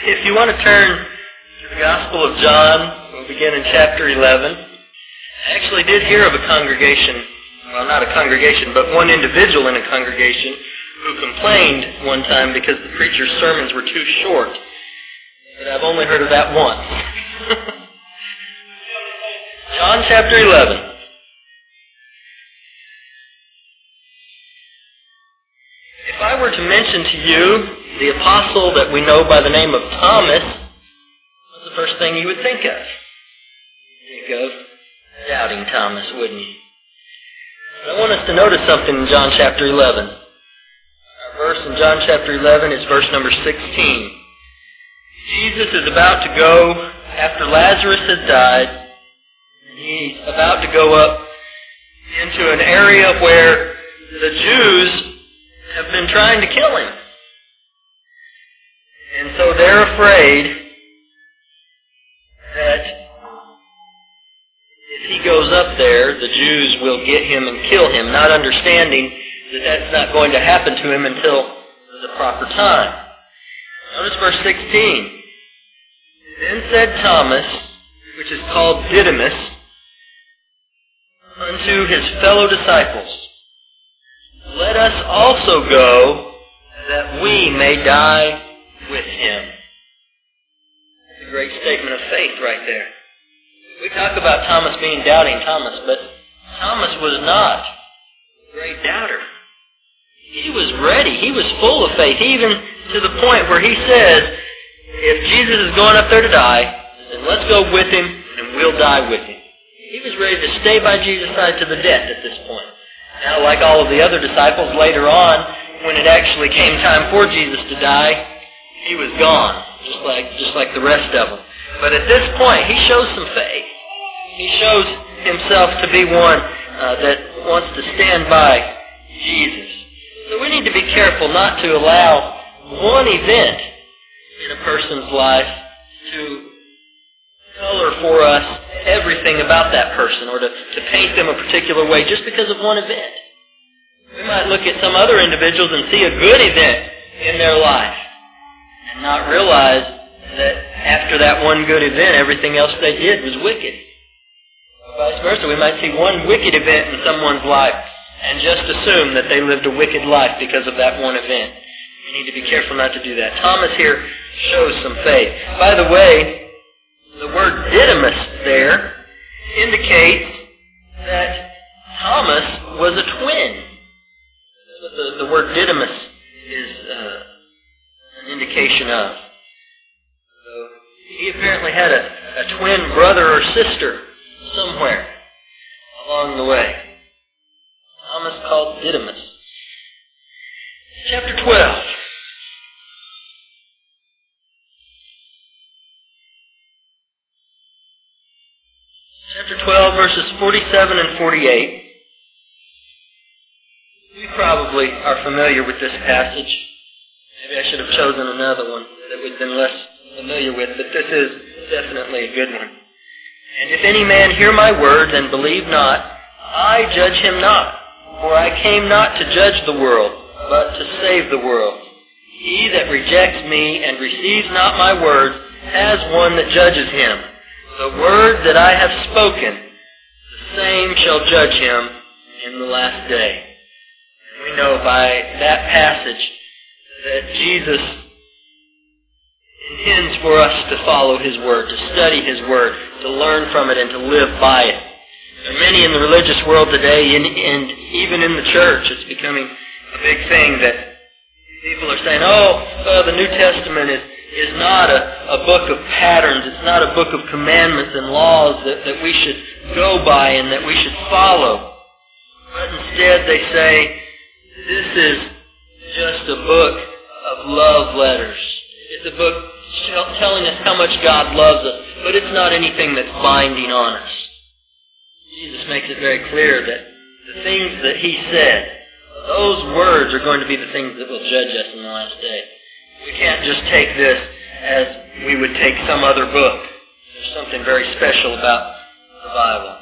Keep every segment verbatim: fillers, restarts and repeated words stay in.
If you want to turn to the Gospel of John, we'll begin in chapter eleven. I actually did hear of a congregation, well, not a congregation, but one individual in a congregation who complained one time because the preacher's sermons were too short. But I've only heard of that once. John chapter eleven. If I were to mention to you the apostle that we know by the name of Thomas, what's the first thing you would think of? Think of doubting Thomas, wouldn't you? But I want us to notice something in John chapter eleven. Our verse in John chapter eleven is verse number sixteen. Jesus is about to go, after Lazarus has died, and he's about to go up into an area where the Jews have been trying to kill him. And so they're afraid that if he goes up there, the Jews will get him and kill him, not understanding that that's not going to happen to him until the proper time. Notice verse sixteen. Then said Thomas, which is called Didymus, unto his fellow disciples, let us also go, that we may die with him. That's a great statement of faith right there. We talk about Thomas being doubting Thomas, but Thomas was not a great doubter. He was ready. He was full of faith, even to the point where he says, if Jesus is going up there to die, then let's go with him, and we'll die with him. He was ready to stay by Jesus' side to the death at this point. Now, like all of the other disciples, later on, when it actually came time for Jesus to die, he was gone, just like just like the rest of them. But at this point, he shows some faith. He shows himself to be one uh, that wants to stand by Jesus. So we need to be careful not to allow one event in a person's life to color for us everything about that person, or to, to paint them a particular way just because of one event. We might look at some other individuals and see a good event in their life and not realize that after that one good event, everything else they did was wicked. Vice versa, we might see one wicked event in someone's life and just assume that they lived a wicked life because of that one event. We need to be careful not to do that. Thomas here shows some faith. By the way, the word Didymus there indicates that Thomas was a twin. That's what the, the word Didymus is uh, an indication of. So he apparently had a, a twin brother or sister somewhere along the way. Thomas called Didymus. Chapter twelve. Chapter twelve, verses forty-seven and forty-eight. We probably are familiar with this passage. Maybe I should have chosen another one that we've been less familiar with, but this is definitely a good one. And if any man hear my words and believe not, I judge him not. For I came not to judge the world, but to save the world. He that rejects me and receives not my words has one that judges him. The word that I have spoken, the same shall judge him in the last day. And we know by that passage that Jesus intends for us to follow his word, to study his word, to learn from it, and to live by it. There are many in the religious world today, and, and even in the church, it's becoming a big thing that people are saying, oh, well, the New Testament is, is not a, a book of patterns. It's not a book of commandments and laws that, that we should go by and that we should follow. But instead they say, this is just a book of love letters. It's a book telling us how much God loves us, but it's not anything that's binding on us. Jesus makes it very clear that the things that he said, those words are going to be the things that will judge us in the last day. We can't just take this as we would take some other book. There's something very special about the Bible.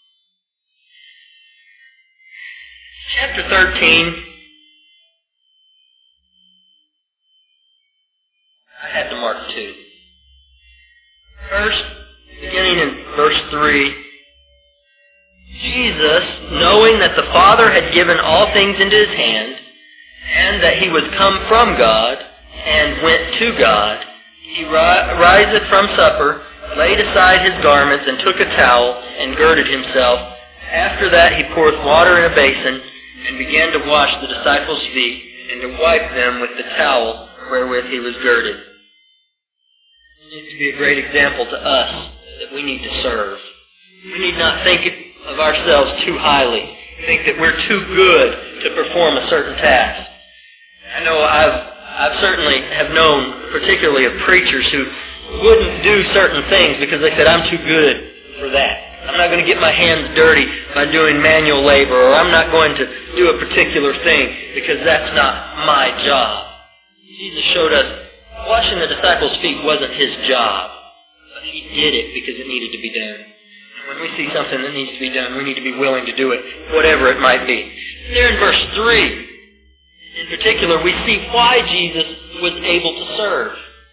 Chapter thirteen. I had to mark to. First, beginning in verse three, Jesus, knowing that the Father had given all things into his hand, and that he was come from God, and went to God, he ri- riseth from supper, laid aside his garments, and took a towel, and girded himself. After that he poureth water in a basin, and began to wash the disciples' feet, and to wipe them with the towel wherewith he was girded. It needs to be a great example to us that we need to serve. We need not think of ourselves too highly, think that we're too good to perform a certain task. I know I've I've certainly have known particularly of preachers who wouldn't do certain things because they said, I'm too good for that. I'm not going to get my hands dirty by doing manual labor, or I'm not going to do a particular thing because that's not my job. Jesus showed us washing the disciples' feet wasn't his job, but he did it because it needed to be done. When we see something that needs to be done, we need to be willing to do it, whatever it might be. There in verse three, in particular, we see why Jesus was able to serve.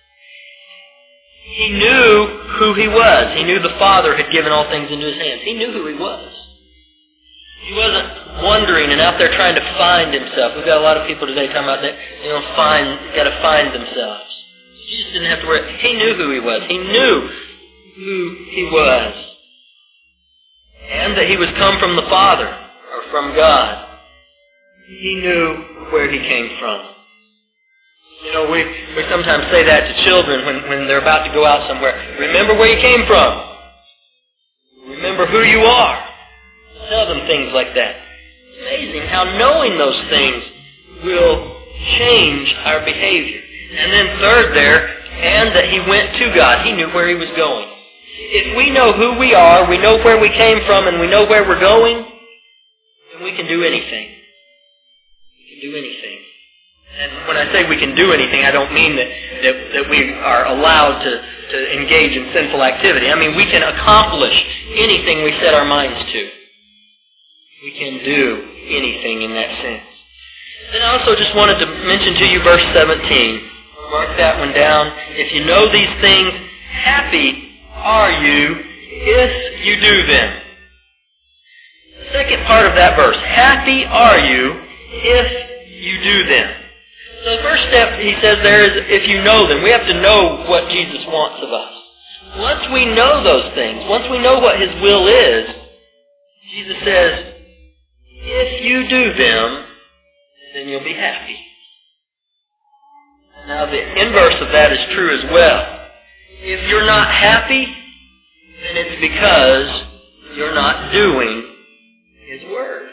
He knew who he was. He knew the Father had given all things into his hands. He knew who he was. He wasn't wandering and out there trying to find himself. We've got a lot of people today talking about that, you know, find, got to find themselves. Jesus didn't have to worry. He knew who he was. He knew who he was. And that he was come from the Father, or from God. He knew where he came from. You know, we, we sometimes say that to children when, when they're about to go out somewhere. Remember where you came from. Remember who you are. Tell them things like that. It's amazing how knowing those things will change our behavior. And then third there, and that he went to God. He knew where he was going. If we know who we are, we know where we came from, and we know where we're going, then we can do anything. We can do anything. And when I say we can do anything, I don't mean that, that, that we are allowed to, to engage in sinful activity. I mean, we can accomplish anything we set our minds to. We can do anything in that sense. Then I also just wanted to mention to you verse seventeen. Mark that one down. If you know these things, happy are you if you do them. The second part of that verse, happy are you if you do them. So the first step, he says there, is if you know them. We have to know what Jesus wants of us. Once we know those things, once we know what his will is, Jesus says, if you do them, then you'll be happy. Now the inverse of that is true as well. If you're not happy, then it's because you're not doing his word.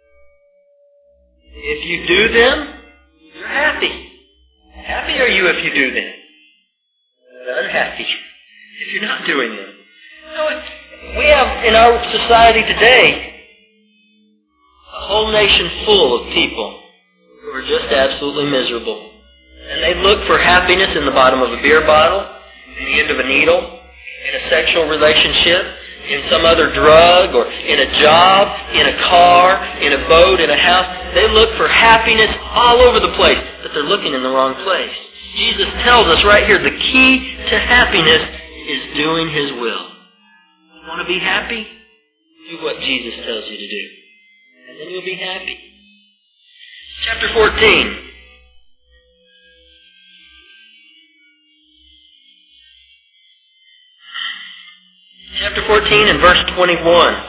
If you do them, you're happy. Happy are you if you do them. But unhappy if you're not doing them. You know, we have in our society today a whole nation full of people who are just absolutely miserable. And they look for happiness in the bottom of a beer bottle, in the end of a needle, in a sexual relationship, in some other drug, or in a job, in a car, in a boat, in a house. They look for happiness all over the place, but they're looking in the wrong place. Jesus tells us right here, the key to happiness is doing his will. You want to be happy? Do what Jesus tells you to do. And then you'll be happy. Chapter fourteen. Chapter fourteen and verse twenty-one.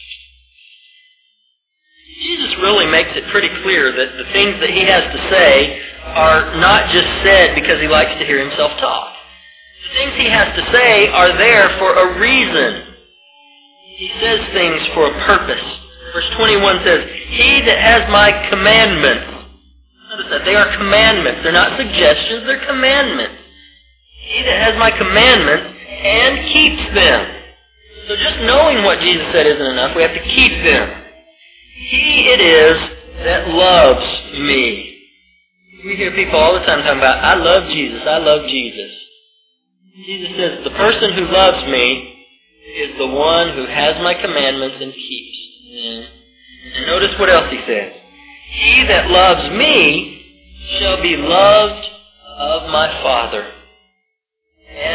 Jesus really makes it pretty clear that the things that he has to say are not just said because he likes to hear himself talk. The things he has to say are there for a reason. He says things for a purpose. Verse twenty-one says, he that has my commandments. Notice that. They are commandments. They're not suggestions. They're commandments. He that has my commandments and keeps them. So just knowing what Jesus said isn't enough. We have to keep them. He it is that loves me. We hear people all the time talking about, I love Jesus, I love Jesus. Jesus says, the person who loves me is the one who has my commandments and keeps them. And notice what else he says. He that loves me shall be loved of my Father.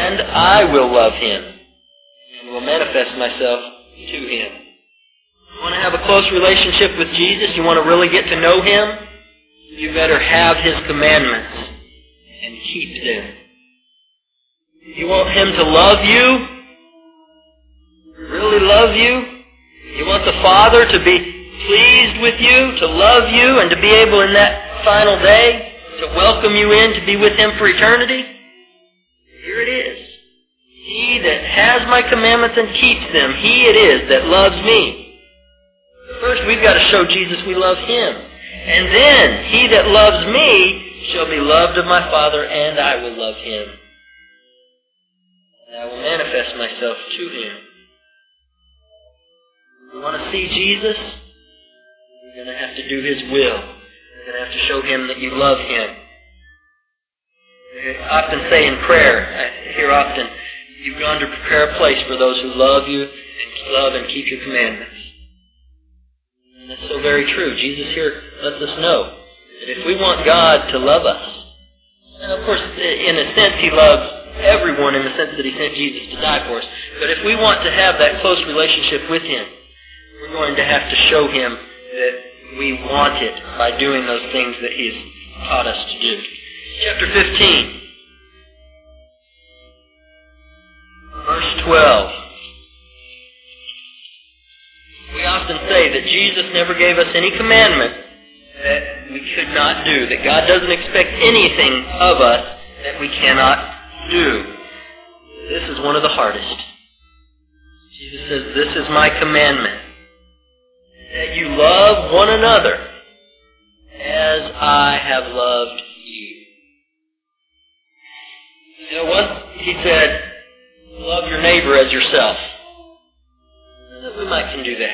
and I will love him, and will manifest myself to him. You want to have a close relationship with Jesus? You want to really get to know him? You better have his commandments and keep them. You want him to love you? Really love you? You want the Father to be pleased with you, to love you, and to be able in that final day to welcome you in to be with him for eternity? Here it is. He that has my commandments and keeps them, he it is that loves me. First, we've got to show Jesus we love him. And then, he that loves me shall be loved of my Father, and I will love him. And I will manifest myself to him. You want to see Jesus? You're going to have to do his will. You're going to have to show him that you love him. I often say in prayer, I hear often, you've gone to prepare a place for those who love you and love and keep your commandments. And that's so very true. Jesus here lets us know that if we want God to love us, and of course, in a sense, he loves everyone in the sense that he sent Jesus to die for us, but if we want to have that close relationship with him, we're going to have to show him that we want it by doing those things that he's taught us to do. Chapter fifteen, verse twelve. We often say that Jesus never gave us any commandment that we could not do, that God doesn't expect anything of us that we cannot do. This is one of the hardest. Jesus says, this is my commandment, that you love one another as I have loved you. You know what? He said, love your neighbor as yourself. We might can do that.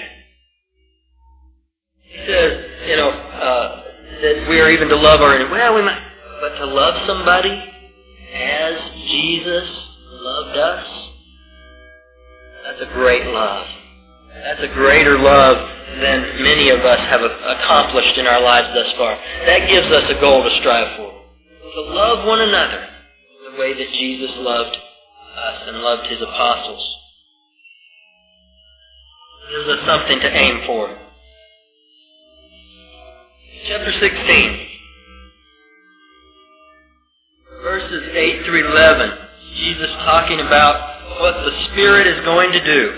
He says, you know, uh, that we are even to love our enemy. Well, we might, but to love somebody as Jesus loved us, that's a great love. That's a greater love than many of us have accomplished in our lives thus far. That gives us a goal to strive for. To love one another the way that Jesus loved us and loved his apostles. Gives us something to aim for. Chapter sixteen, verses eight through eleven. Jesus talking about what the Spirit is going to do.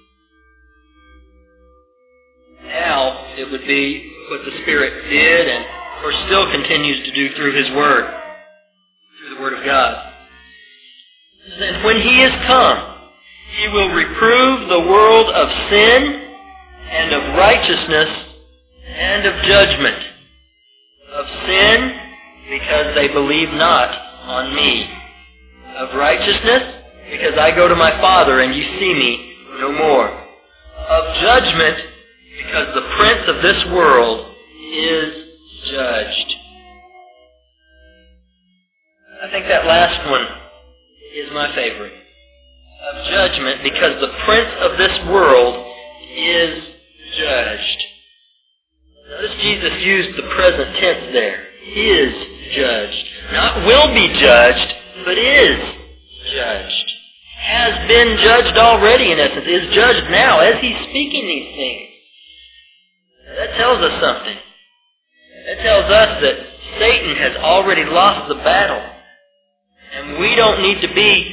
Now, it would be what the Spirit did and or still continues to do through his Word, through the Word of God. And when he is come, he will reprove the world of sin and of righteousness and of judgment. Of sin, because they believe not on me. Of righteousness, because I go to my Father and you see me no more. Of judgment, because the prince of this world is judged. I think that last one is my favorite. Of judgment, because the prince of this world is judged. Notice Jesus used the present tense there. Is judged. Not will be judged, but is judged. Has been judged already, in essence. Is judged now as he's speaking these things. That tells us something. That tells us that Satan has already lost the battle. And we don't need to be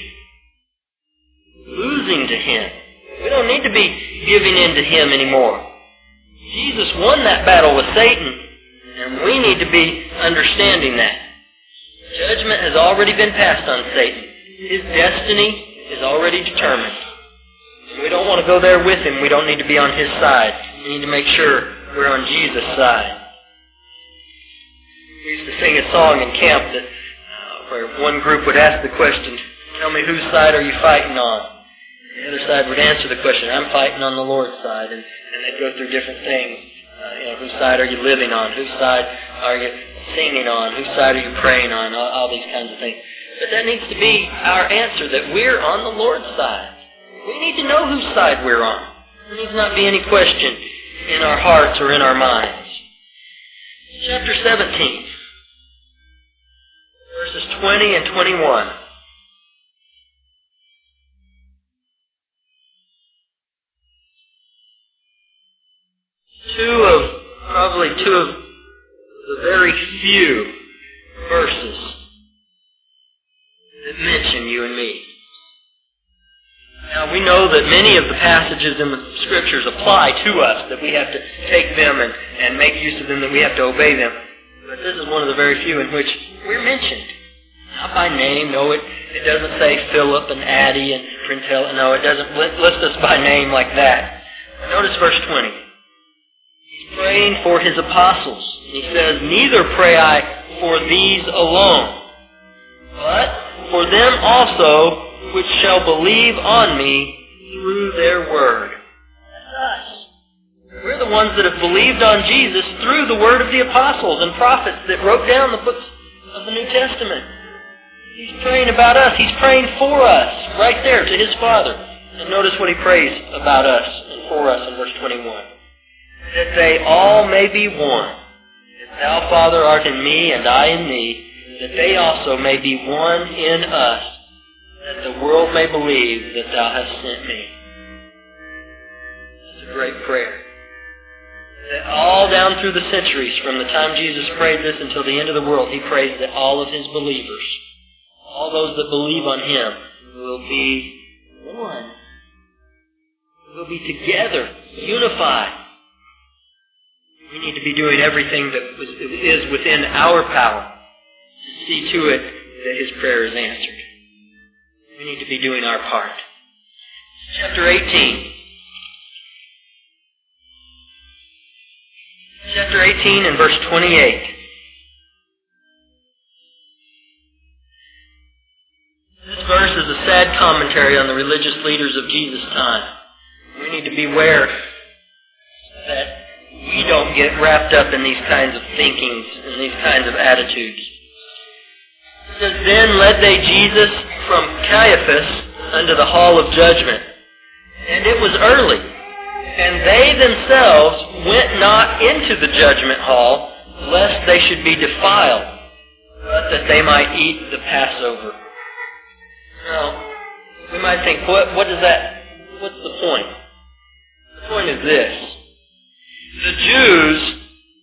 losing to him. We don't need to be giving in to him anymore. Jesus won that battle with Satan, and we need to be understanding that. Judgment has already been passed on Satan. His destiny is already determined. We don't want to go there with him. We don't need to be on his side. We need to make sure we're on Jesus' side. We used to sing a song in camp that uh, where one group would ask the question, tell me whose side are you fighting on? The other side would answer the question, I'm fighting on the Lord's side. And, and they'd go through different things. Uh, you know, whose side are you living on? Whose side are you singing on? Whose side are you praying on? All, all these kinds of things. But that needs to be our answer, that we're on the Lord's side. We need to know whose side we're on. There needs not be any question in our hearts or in our minds. Chapter seventeen, verses twenty and twenty-one. in two of the very few verses that mention you and me. Now, we know that many of the passages in the Scriptures apply to us, that we have to take them and, and make use of them, that we have to obey them. But this is one of the very few in which we're mentioned. Not by name, no, it, it doesn't say Philip and Addie and Prince Helen. No, it doesn't list us by name like that. Notice verse twenty. He's praying for his apostles. He says, neither pray I for these alone, but for them also which shall believe on me through their word. That's us. We're the ones that have believed on Jesus through the word of the apostles and prophets that wrote down the books of the New Testament. He's praying about us. He's praying for us right there to his Father. And notice what he prays about us and for us in verse twenty-one. That they all may be one. That thou, Father, art in me and I in thee. That they also may be one in us. That the world may believe that thou hast sent me. That's a great prayer. That all down through the centuries, from the time Jesus prayed this until the end of the world, he prays that all of his believers, all those that believe on him, will be one. Will be together, unified. We need to be doing everything that is within our power to see to it that his prayer is answered. We need to be doing our part. Chapter eighteen. Chapter eighteen and verse twenty-eight. This verse is a sad commentary on the religious leaders of Jesus' time. We need to beware that we don't get wrapped up in these kinds of thinkings and these kinds of attitudes. It says, then led they Jesus from Caiaphas unto the hall of judgment. And it was early, and they themselves went not into the judgment hall, lest they should be defiled, but that they might eat the Passover. Now, we might think, what, what does that, what's the point? The point is this. The Jews,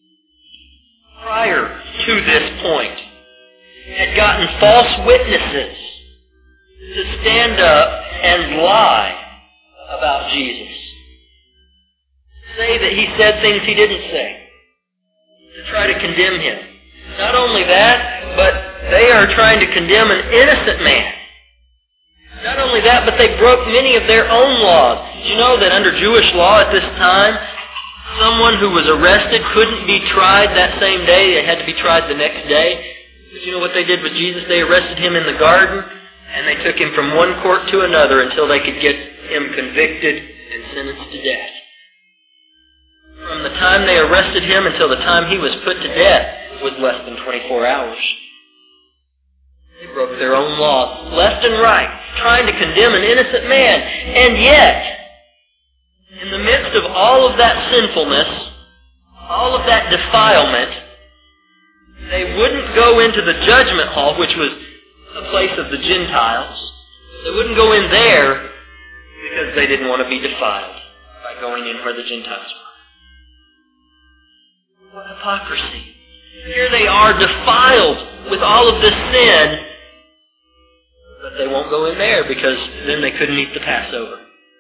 prior to this point, had gotten false witnesses to stand up and lie about Jesus. Say that he said things he didn't say. To try to condemn him. Not only that, but they are trying to condemn an innocent man. Not only that, but they broke many of their own laws. Did you know that under Jewish law at this time, someone who was arrested couldn't be tried that same day? They had to be tried the next day. But you know what they did with Jesus? They arrested him in the garden, and they took him from one court to another until they could get him convicted and sentenced to death. From the time they arrested him until the time he was put to death was less than twenty-four hours. They broke their own laws, left and right, trying to condemn an innocent man. And yet, in the midst of all of that sinfulness, all of that defilement, they wouldn't go into the judgment hall, which was a place of the Gentiles. They wouldn't go in there because they didn't want to be defiled by going in where the Gentiles were. What hypocrisy. Here they are defiled with all of this sin, but they won't go in there because then they couldn't eat the Passover.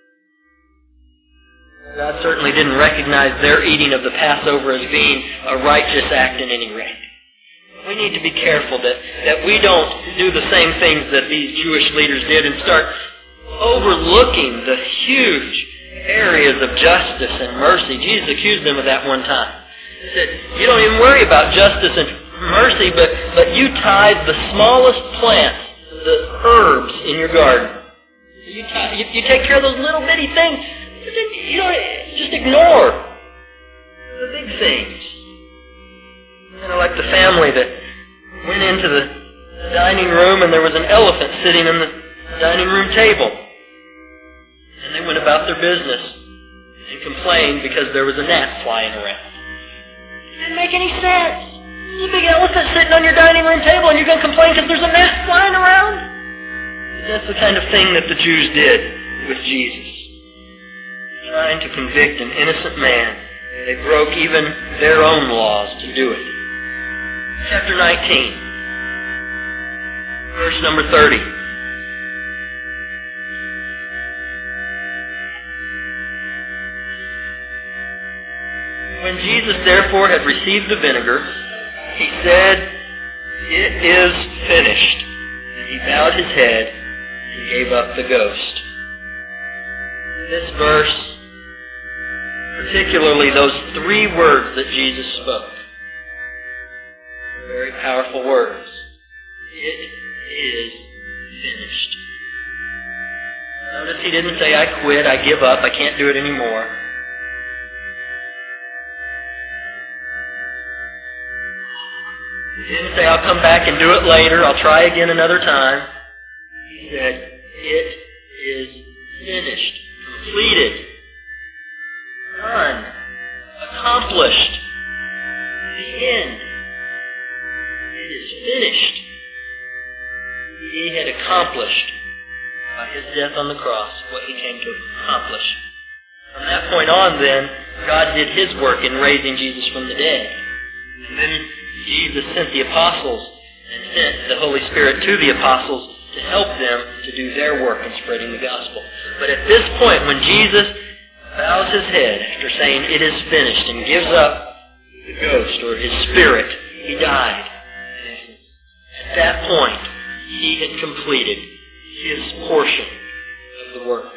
God certainly didn't recognize their eating of the Passover as being a righteous act in any rate. We need to be careful that, that we don't do the same things that these Jewish leaders did and start overlooking the huge areas of justice and mercy. Jesus accused them of that one time. He said, you don't even worry about justice and mercy, but, but you tithe the smallest plants, the herbs in your garden. You, tithe, you, you take care of those little bitty things. You don't just ignore the big things. Kind of like the family that went into the dining room and there was an elephant sitting on the dining room table. And they went about their business and complained because there was a gnat flying around. It didn't make any sense. There's a big elephant sitting on your dining room table and you're going to complain because there's a gnat flying around? That's the kind of thing that the Jews did with Jesus. Trying to convict an innocent man They broke even their own laws to do it. Chapter nineteen, verse number thirty. When Jesus therefore had received the vinegar, he said, "It is finished." And he bowed his head and gave up the ghost. This verse, particularly those three words that Jesus spoke, very powerful words. It is finished. Notice he didn't say, "I quit, I give up, I can't do it anymore." He didn't say, "I'll come back and do it later, I'll try again another time." He said, "It is finished, completed, done, accomplished, the end. It is finished." He had accomplished, by his death on the cross, what he came to accomplish. From that point on, then, God did his work in raising Jesus from the dead. And then Jesus sent the apostles and sent the Holy Spirit to the apostles to help them to do their work in spreading the gospel. But at this point, when Jesus bows his head after saying, "It is finished," and gives up the ghost or his spirit, he died. At that point, he had completed his portion of the work.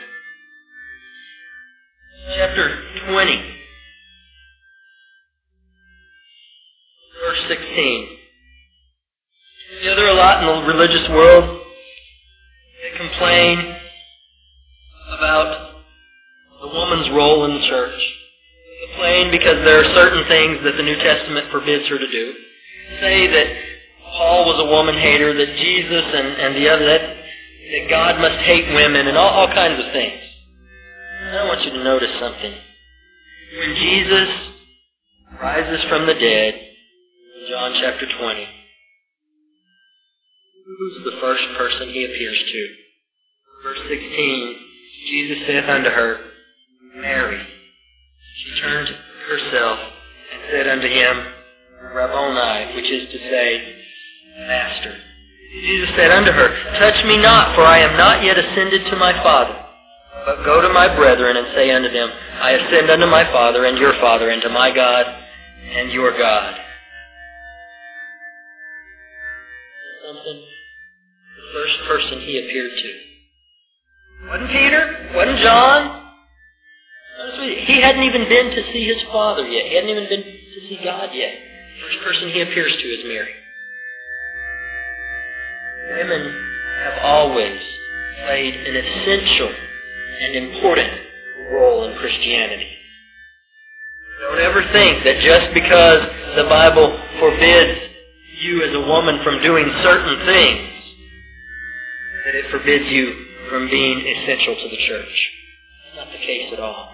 Chapter twenty, verse sixteen. You know, there are a lot in the religious world that complain about the woman's role in the church. They complain because there are certain things that the New Testament forbids her to do. Say that Paul was a woman hater, that Jesus and, and the other, that, that God must hate women, and all, all kinds of things. I want you to notice something. When Jesus rises from the dead, in John chapter twenty, who's the first person he appears to? Verse sixteen, Jesus saith unto her, "Mary." She turned herself and said unto him, "Rabboni," which is to say, Master. Jesus said unto her, "Touch me not, for I am not yet ascended to my Father. But go to my brethren and say unto them, I ascend unto my Father and your Father, and to my God and your God." Something. The first person he appeared to. Wasn't Peter? Wasn't John? He hadn't even been to see his Father yet. He hadn't even been to see God yet. The first person he appears to is Mary. Women have always played an essential and important role in Christianity. Don't ever think that just because the Bible forbids you as a woman from doing certain things, that it forbids you from being essential to the church. That's not the case at all.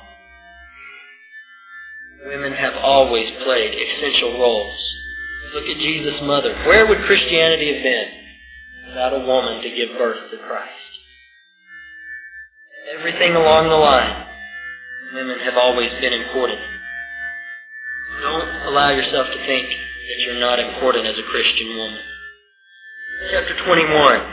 Women have always played essential roles. Look at Jesus' mother. Where would Christianity have been without a woman to give birth to Christ? Everything along the line, women have always been important. Don't allow yourself to think that you're not important as a Christian woman. Chapter twenty-one,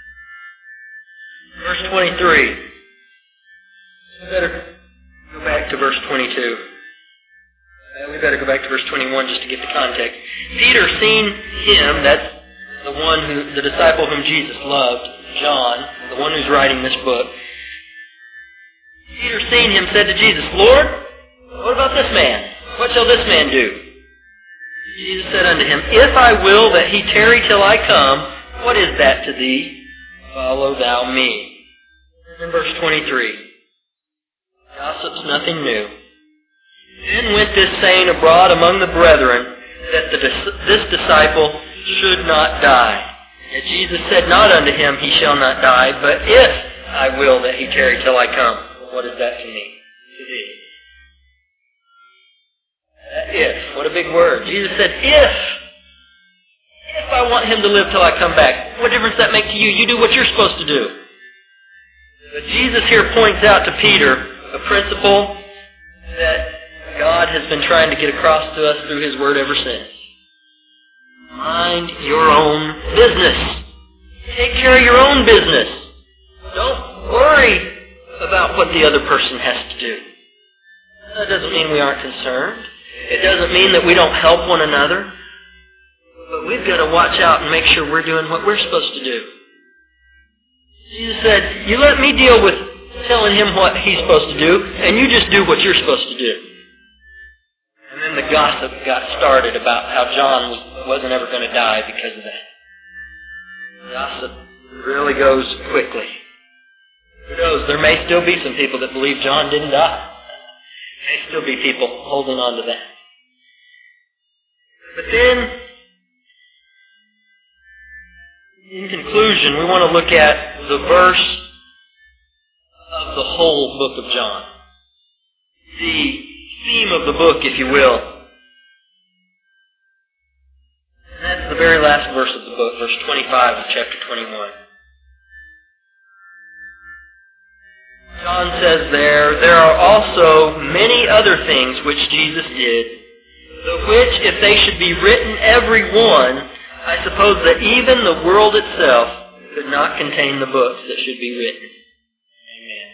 verse twenty-three. We better go back to verse twenty-two. Uh, we better go back to verse twenty-one just to get the context. Peter, seeing him, that's the one who, the disciple whom Jesus loved, John, the one who's writing this book. Peter, seeing him, said to Jesus, "Lord, what about this man? What shall this man do?" Jesus said unto him, "If I will that he tarry till I come, what is that to thee? Follow thou me." And in verse twenty-three, gossip's nothing new. Then went this saying abroad among the brethren, that the, this disciple should not die. Yet Jesus said not unto him, "He shall not die," but if I will that he tarry till I come. What is that to me? To thee. That if. What a big word. Jesus said, if. If I want him to live till I come back. What difference does that make to you? You do what you're supposed to do. But Jesus here points out to Peter a principle that God has been trying to get across to us through His Word ever since. Mind your own business. Take care of your own business. Don't worry about what the other person has to do. That doesn't mean we aren't concerned. It doesn't mean that we don't help one another. But we've got to watch out and make sure we're doing what we're supposed to do. Jesus said, you let me deal with telling him what he's supposed to do, and you just do what you're supposed to do. And then the gossip got started about how John was, wasn't ever going to die because of that. Gossip really goes quickly. Who knows, there may still be some people that believe John didn't die. There may still be people holding on to that. But then, in conclusion, we want to look at the verse of the whole book of John. The theme of the book, if you will. And that's the very last verse of the book, verse twenty-five of chapter twenty-one. John says there, there are also many other things which Jesus did, the which, if they should be written every one, I suppose that even the world itself could not contain the books that should be written. Amen.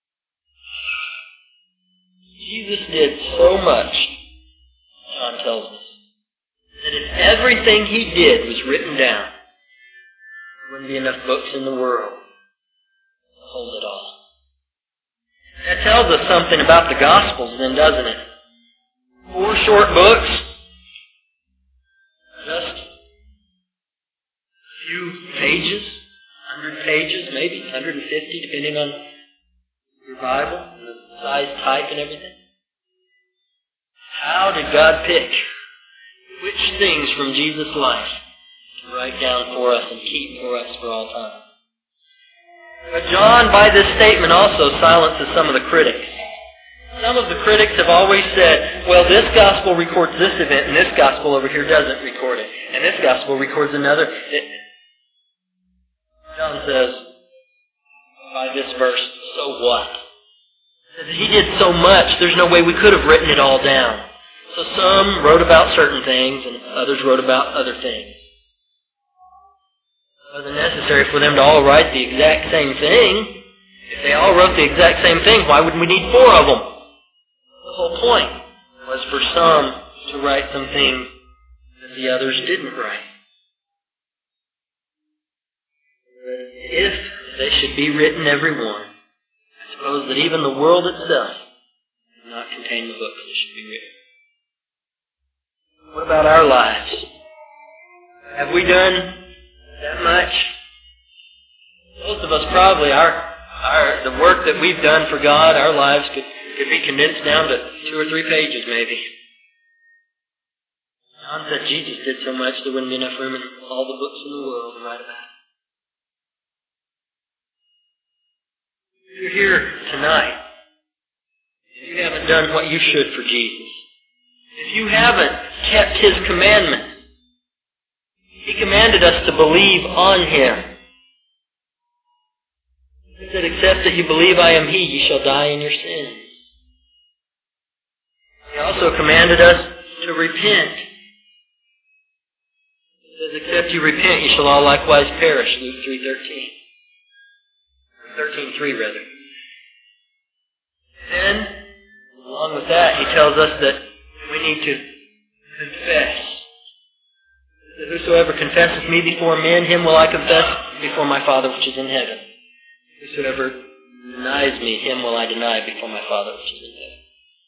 Jesus did so much, John tells us, that if everything he did was written down, there wouldn't be enough books in the world to hold it all. That tells us something about the Gospels then, doesn't it? Four short books, just few pages, one hundred pages, maybe one hundred fifty, depending on your Bible and the size, type, and everything. How did God pick which things from Jesus' life to write down for us and keep for us for all time? But John, by this statement, also silences some of the critics. Some of the critics have always said, well, this gospel records this event, and this gospel over here doesn't record it, and this gospel records another. It, John says, by this verse, so what? He did so much, there's no way we could have written it all down. So some wrote about certain things, and others wrote about other things. It wasn't necessary for them to all write the exact same thing. If they all wrote the exact same thing, why would we need four of them? The whole point was for some to write some things that the others didn't write. If they should be written every one, I suppose that even the world itself does not contain the books that should be written. What about our lives? Have we done that much? Most of us probably, our, our the work that we've done for God, our lives could, could be condensed down to two or three pages maybe. John said Jesus did so much there wouldn't be enough room in all the books in the world to write about it. If you're here tonight, if you haven't done what you should for Jesus, if you haven't kept His commandments, He commanded us to believe on Him. He said, except that you believe I am He, you shall die in your sins. He also commanded us to repent. He says, except you repent, you shall all likewise perish, Luke three thirteen. thirteen three rather. Then, along with that, he tells us that we need to confess. That whosoever confesseth me before men, him will I confess before my Father which is in heaven. Whosoever denies me, him will I deny before my Father which is in heaven.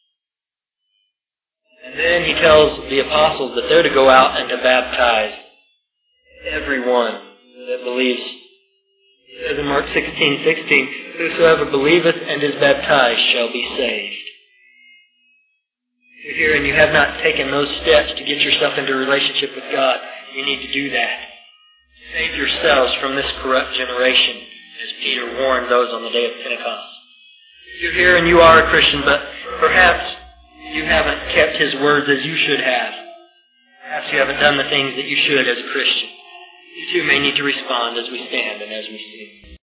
And then he tells the apostles that they're to go out and to baptize everyone that believes. It says in Mark sixteen sixteen, whosoever believeth and is baptized shall be saved. If you're here and you have not taken those steps to get yourself into a relationship with God, you need to do that. Save yourselves from this corrupt generation, as Peter warned those on the day of Pentecost. If you're here and you are a Christian, but perhaps you haven't kept His words as you should have. Perhaps you haven't done the things that you should as a Christian. You too may need to respond as we stand and as we sing.